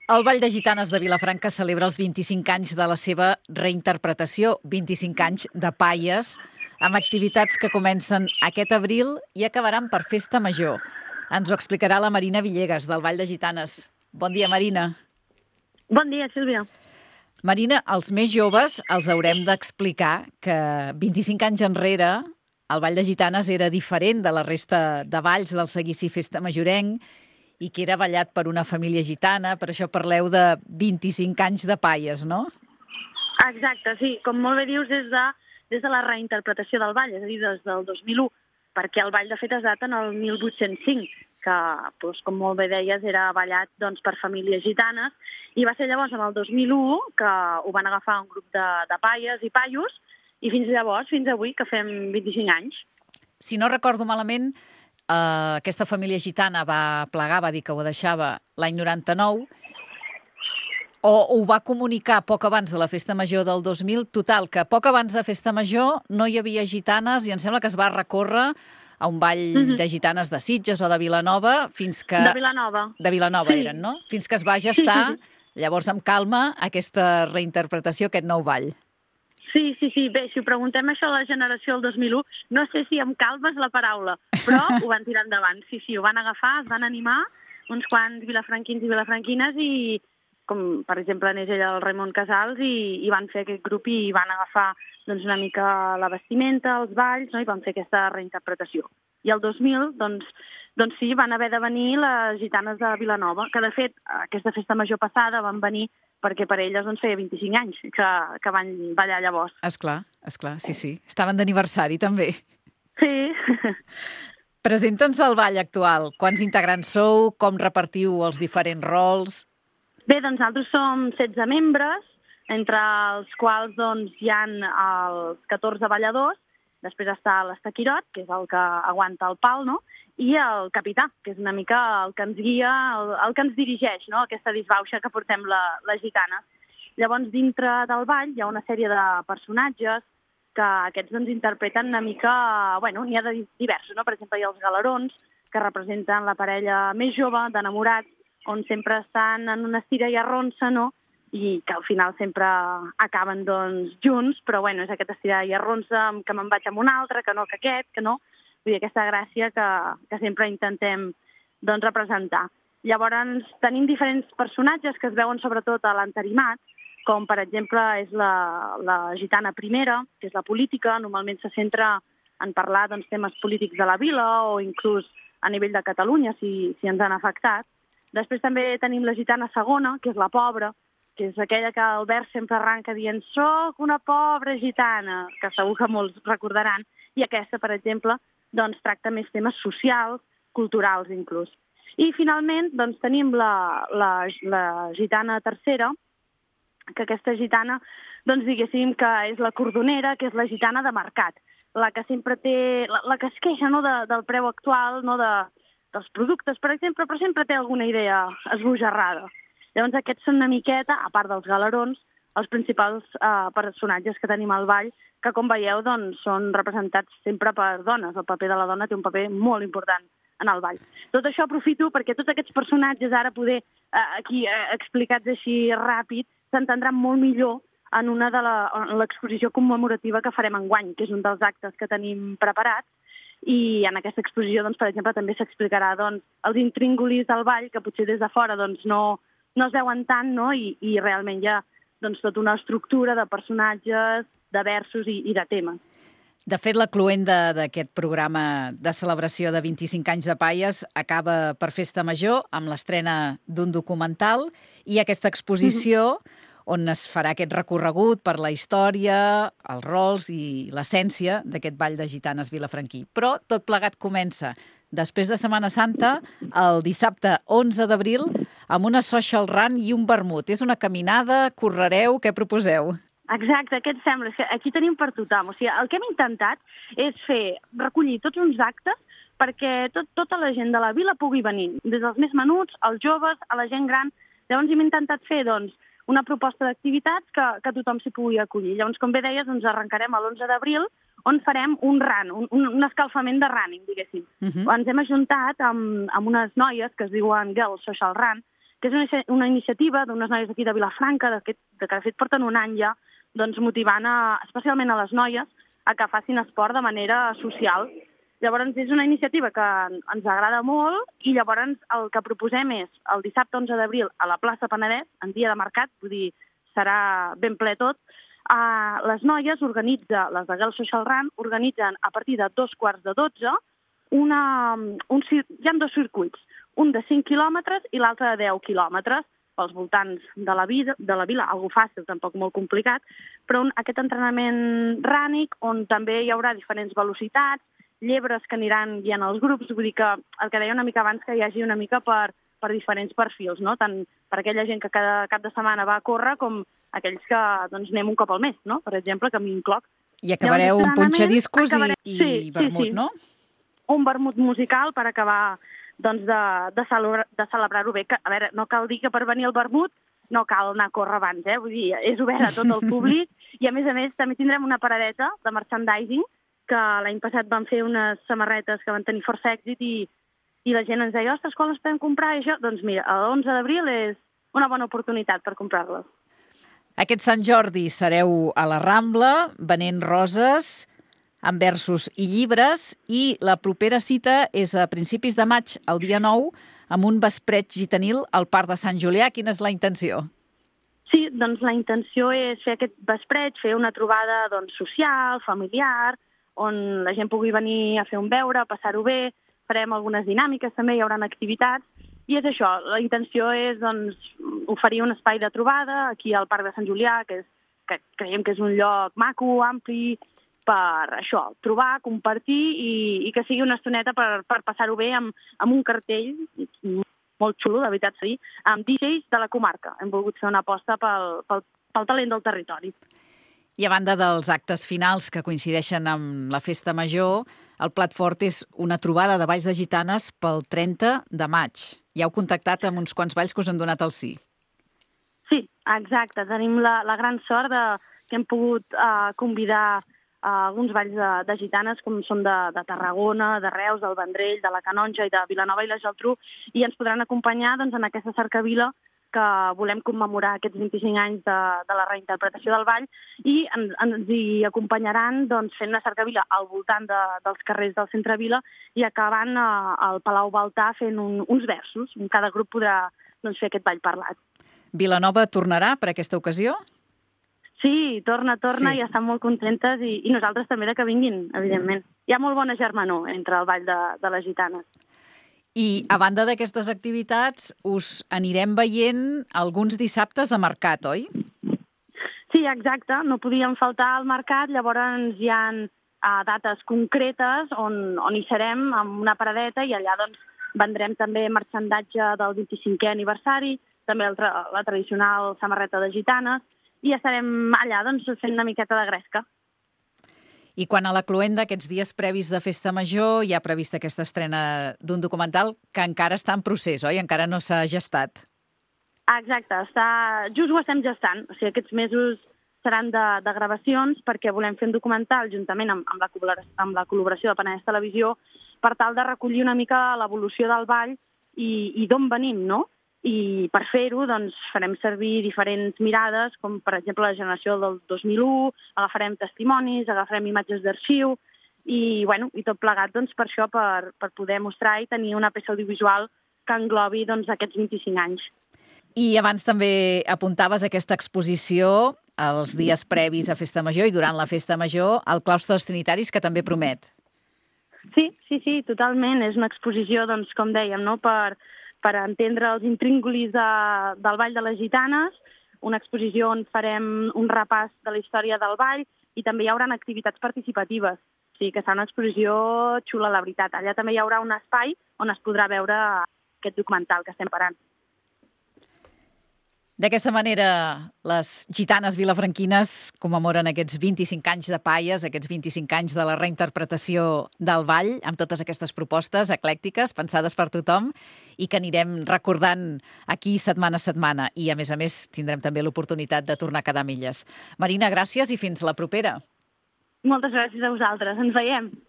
El Ball de Gitanes de Vilafranca celebra els 25 anys de la seva reinterpretació, 25 anys de Paies, amb activitats que comencen aquest abril i acabaran per Festa Major. Ens ho explicarà la Marina Villegas, del Ball de Gitanes. Bon dia, Marina. Bon dia, Sílvia. Marina, als més joves els haurem d'explicar que 25 anys enrere el Ball de Gitanes era diferent de la resta de balls del seguici Festa Majorenc i que era ballat per una família gitana. Per això parleu de 25 anys de Paies, no? Exacte, sí. Com molt bé dius, des de la reinterpretació del ball, és a dir, des del 2001, perquè el ball, de fet, es data en el 1805, que, doncs, com molt bé deies, era ballat per famílies gitanes, i va ser llavors, en el 2001, que ho van agafar un grup de paies i paios, i fins llavors, fins avui, que fem 25 anys. Si no recordo malament, aquesta família gitana va plegar, va dir que ho deixava l'any 99, o ho va comunicar poc abans de la Festa Major del 2000. Total, que poc abans de Festa Major no hi havia gitanes i em sembla que es va recórrer a un ball de gitanes de Sitges o de Vilanova fins que... De Vilanova. De Vilanova sí. Eren, no? Fins que es va gestar, llavors amb calma, aquesta reinterpretació, aquest nou ball. Sí. Bé, si ho preguntem això a la generació del 2001, no sé si amb calma és la paraula, però ho van tirar endavant. Sí, ho van agafar, es van animar uns quants vilafranquins i vilafranquines i, com per exemple anés ella el Raimon Casals, i van fer aquest grup i van agafar una mica la vestimenta, els balls, no? I van fer aquesta reinterpretació. I el 2000, sí, van haver de venir les gitanes de Vilanova, que de fet aquesta festa major passada van venir perquè per elles feia 25 anys que van ballar llavors. Esclar, sí. Estaven d'aniversari també. Sí. Presenta'ns el ball actual. Quants integrants sou? Com repartiu els diferents rols? Bé, nosaltres som 16 membres, entre els quals hi ha els 14 balladors, després està l'Estaquirot, que és el que aguanta el pal, no? I el capità, que és una mica el que ens guia, el que ens dirigeix, no? Aquesta disbauxa que portem les gitanes. Llavors, dintre del ball hi ha una sèrie de personatges que aquests interpreten una mica... N'hi ha de diversos, no? Per exemple, hi ha els galerons, que representen la parella més jove, d'enamorats, on sempre estan en una estira i arronsa, no? I que al final sempre acaben, junts, però, és aquesta estira i arronsa, que me'n vaig amb un altre, que no, que aquest, que no... Vull dir, aquesta gràcia que sempre intentem representar. Llavors, tenim diferents personatges que es veuen sobretot a l'entarimat, com per exemple és la gitana primera, que és la política, normalment se centra en parlar temes polítics de la vila o inclús a nivell de Catalunya, si ens han afectat. Després també tenim la gitana segona, que és la pobra, que és aquella que el vers sempre arranca dient «Soc una pobra gitana», que segur que molts recordaran, i aquesta, per exemple, tracta més temes socials, culturals inclús. I finalment tenim la gitana tercera, que aquesta gitana, diguéssim que és la cordonera, que és la gitana de mercat, la que sempre té, la que es queixa, no, del preu actual, no, dels productes, per exemple, però sempre té alguna idea esbojarrada. Llavors aquests són una miqueta, a part dels galerons, els principals personatges que tenim al ball, que com veieu són representats sempre per dones. El paper de la dona té un paper molt important en el ball. Tot això aprofito perquè tots aquests personatges ara poder, aquí explicats així ràpid, s'entendran molt millor en l'exposició commemorativa que farem enguany, que és un dels actes que tenim preparats, i en aquesta exposició, per exemple, també s'explicarà els intríngulis del ball, que potser des de fora no es veuen tant, no? I realment hi ha tota una estructura de personatges, de versos i de temes. De fet, la cloenda d'aquest programa de celebració de 25 anys de Paies acaba per Festa Major amb l'estrena d'un documental i aquesta exposició on es farà aquest recorregut per la història, els rols i l'essència d'aquest ball de gitanes vilafranquí. Però tot plegat comença després de Setmana Santa, el dissabte 11 d'abril, amb una social run i un vermut. És una caminada, correreu, què proposeu? Exacte, què et sembla? Aquí tenim per tothom. O sigui, el que hem intentat és recollir tots uns actes perquè tota la gent de la vila pugui venir, des dels més menuts, als joves, a la gent gran. Llavors hem intentat fer una proposta d'activitats que tothom s'hi pugui acollir. Llavors, com bé deies, arrencarem l'11 d'abril, on farem un run, un escalfament de running, diguéssim. Ens hem ajuntat amb unes noies que es diuen Girls Social Run, que és una iniciativa d'unes noies d'aquí de Vilafranca, que de fet porten un any ja, doncs motivant especialment a les noies a que facin esport de manera social. Llavors, és una iniciativa que ens agrada molt i llavors el que proposem és el dissabte 11 d'abril a la plaça Penedès, en dia de mercat, vull dir, serà ben ple tot. Les noies les de Girls Social Run, organitzen a partir de 11:45 hi ha 2 circuits, un de 5 quilòmetres i l'altre de 10 quilòmetres pels voltants de la vila, algo fàcil, tampoc molt complicat, però aquest entrenament rànic on també hi haurà diferents velocitats, llebres que aniran guiant els grups, vull dir que el que deia una mica abans, que hi hagi una mica per diferents perfils, no? Tant per aquella gent que cada cap de setmana va a córrer com aquells que doncs, anem un cop al mes, no? Per exemple, que a mi incloc. I acabareu un punxadiscos i vermut, sí. No? Un vermut musical per acabar doncs, de celebrar-ho bé. A veure, no cal dir que per venir al vermut no cal anar a córrer abans, vull dir, és obert a tot el públic i a més també tindrem una paradeta de merchandising que l'any passat van fer unes samarretes que van tenir força èxit i la gent ens deia, ostres, quan les podem comprar? I això, doncs mira, l'11 d'abril és una bona oportunitat per comprar-les. Aquest Sant Jordi sereu a la Rambla, venent roses, amb versos i llibres, i la propera cita és a principis de maig, el dia 9, amb un vespret gitanil al Parc de Sant Julià. Quina és la intenció? Sí, doncs la intenció és fer aquest vespret, fer una trobada doncs, social, familiar, on la gent pugui venir a fer un beure, passar-ho bé, farem algunes dinàmiques també, hi haurà activitats, i és això, la intenció és doncs, oferir un espai de trobada aquí al Parc de Sant Julià, que creiem que és un lloc maco, ampli, per això, trobar, compartir i que sigui una estoneta per passar-ho bé amb un cartell molt xulo, de veritat, sí, amb DJs de la comarca. Hem volgut fer una aposta pel talent del territori. I a banda dels actes finals que coincideixen amb la Festa Major, el plat fort és una trobada de balls de gitanes pel 30 de maig. Ja heu contactat amb uns quants balls que us han donat el sí. Sí, exacte. Tenim la gran sort que hem pogut convidar alguns balls de gitanes, com són de Tarragona, de Reus, del Vendrell, de la Canonja i de Vilanova i la Geltrú, i ens podran acompanyar doncs, en aquesta cercavila que volem commemorar aquests 25 anys de la reinterpretació del ball i ens hi acompanyaran doncs, fent una cercavila al voltant dels carrers del centre Vila i acabant al Palau Baltà fent uns versos. Cada grup podrà doncs, fer aquest ball parlat. Vilanova tornarà per aquesta ocasió? Sí, torna sí. I estan molt contentes i nosaltres també que vinguin, evidentment. Hi ha molt bona germanor entre el ball de les gitanes. I a banda d'aquestes activitats, us anirem veient alguns dissabtes a mercat, oi? Sí, exacte. No podíem faltar al mercat. Llavors hi ha dates concretes on hi serem amb una paradeta i allà doncs, vendrem també marxandatge del 25è aniversari, també la tradicional samarreta de gitanes, i estarem allà doncs, fent una miqueta de gresca. I quan a la cloenda, aquests dies previs de Festa Major, hi ha prevista aquesta estrena d'un documental que encara està en procés, oi? Encara no s'ha gestat. Exacte, just ho estem gestant. O sigui, aquests mesos seran de gravacions perquè volem fer un documental juntament amb la col·laboració de Penedès Televisió per tal de recollir una mica l'evolució del ball i d'on venim, no? I per fer-ho doncs, farem servir diferents mirades, com per exemple la generació del 2001, agafarem testimonis, agafarem imatges d'arxiu i tot plegat doncs, per això, per poder mostrar i tenir una peça audiovisual que englobi doncs, aquests 25 anys. I abans també apuntaves aquesta exposició els dies previs a Festa Major i durant la Festa Major al Claustre dels Trinitaris, que també promet. Sí, totalment. És una exposició, doncs, com dèiem, no? per entendre els intríngulis del Ball de les Gitanes, una exposició on farem un repàs de la història del ball i també hi haurà activitats participatives. O sigui que serà una exposició xula, la veritat. Allà també hi haurà un espai on es podrà veure aquest documental que estem parant. D'aquesta manera, les gitanes vilafranquines commemoren aquests 25 anys de Paies, aquests 25 anys de la reinterpretació del ball, amb totes aquestes propostes eclèctiques, pensades per tothom, i que anirem recordant aquí setmana a setmana. I, a més, tindrem també l'oportunitat de tornar a quedar milles. Marina, gràcies i fins la propera. Moltes gràcies a vosaltres. Ens veiem.